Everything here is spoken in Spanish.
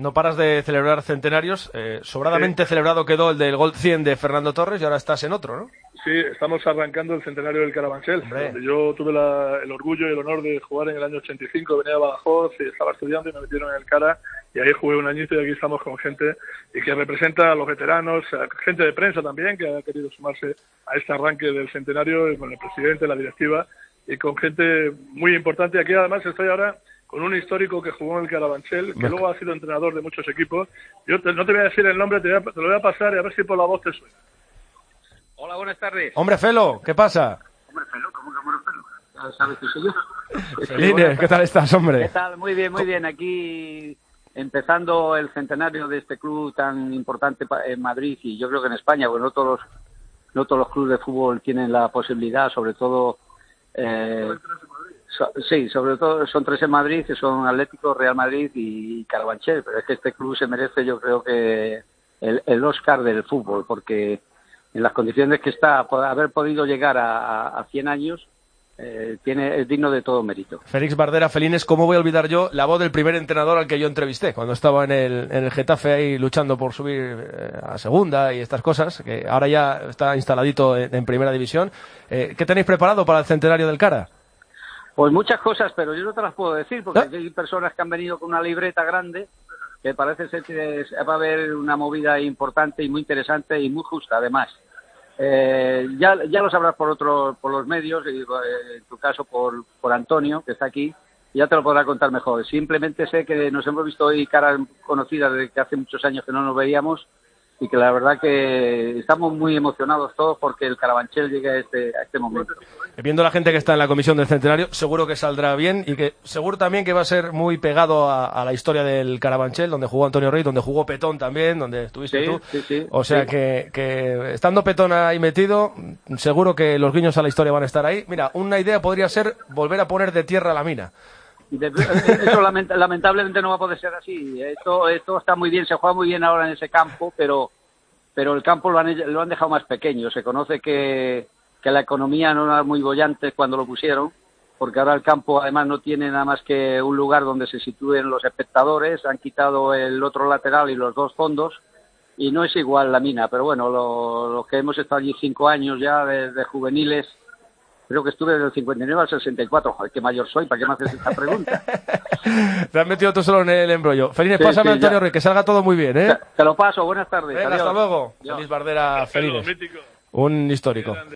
no paras de celebrar centenarios. Sobradamente celebrado quedó el del Gol 100 de Fernando Torres y ahora estás en otro, ¿no? Sí, estamos arrancando el centenario del Carabanchel, donde yo tuve el orgullo y el honor de jugar en el año 85, venía de Badajoz y estaba estudiando y me metieron en el Cara y ahí jugué un añito y aquí estamos con gente y que representa a los veteranos, a gente de prensa también que ha querido sumarse a este arranque del centenario con el presidente, la directiva y con gente muy importante. Aquí además estoy ahora con un histórico que jugó en el Carabanchel, que luego ha sido entrenador de muchos equipos. Yo no te voy a decir el nombre, te lo voy a pasar y a ver si por la voz te suena. Hola, buenas tardes. Hombre, Felo, ¿qué pasa? Hombre, Felo, ¿cómo que hombre, Felo? Ya sabes que soy yo. Felines, ¿qué tal estás, hombre? ¿Qué tal? Muy bien, muy bien. Aquí empezando el centenario de este club tan importante en Madrid y yo creo que en España, porque no todos los clubes de fútbol tienen la posibilidad, sobre todo... sí, sobre todo son 3 en Madrid, que son Atlético, Real Madrid y Carabanchel, pero es que este club se merece, yo creo que el Oscar del fútbol, porque en las condiciones que está, por haber podido llegar a 100 años, es digno de todo mérito. Félix Bardera, Felines, ¿cómo voy a olvidar yo la voz del primer entrenador al que yo entrevisté cuando estaba en el Getafe ahí luchando por subir a segunda y estas cosas, que ahora ya está instaladito en primera división? ¿Qué tenéis preparado para el centenario del Cara? Pues muchas cosas, pero yo no te las puedo decir, porque hay personas que han venido con una libreta grande, que parece ser que va a haber una movida importante y muy interesante y muy justa, además. Ya lo sabrás por los medios, y en tu caso por Antonio, que está aquí, y ya te lo podrá contar mejor. Simplemente sé que nos hemos visto hoy caras conocidas desde que hace muchos años que no nos veíamos, y que la verdad que estamos muy emocionados todos porque el Carabanchel llegue a este momento. Viendo la gente que está en la comisión del centenario, seguro que saldrá bien y que seguro también que va a ser muy pegado a la historia del Carabanchel, donde jugó Antonio Rey, donde jugó Petón también, donde estuviste tú. Sí, o sea que estando Petón ahí metido, seguro que los guiños a la historia van a estar ahí. Mira, una idea podría ser volver a poner de tierra la mina. Eso lamentablemente no va a poder ser así. Esto está muy bien, se juega muy bien ahora en ese campo, pero el campo lo han dejado más pequeño. Se conoce que la economía no era muy bollante cuando lo pusieron, porque ahora el campo además no tiene nada más que un lugar donde se sitúen los espectadores. Han quitado el otro lateral y los 2 fondos y no es igual la mina, pero bueno, los que hemos estado allí 5 años ya de juveniles. Creo que estuve del 59 al 64. Joder, qué mayor soy, ¿para qué me haces esta pregunta? Te has metido tú solo en el embrollo. Felines, pásame a Antonio Rey, que salga todo muy bien, ¿eh? Te lo paso, buenas tardes. Hasta luego. Félix Bardera, Felines. Un histórico.